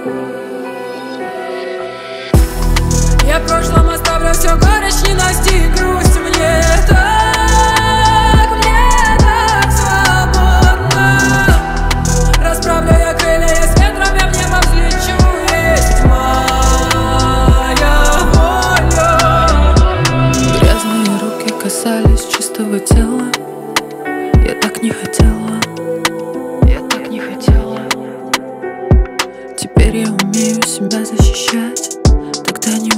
Я в прошлом оставлю все горечь, ненависть и грусть. Мне так свободно. Расправлю я крылья, я с ветром, я в небо взлечу. Есть моя воля. Грязные руки касались чистого тела. Я так не хотела, я так не хотела. Теперь я умею себя защищать. Тогда не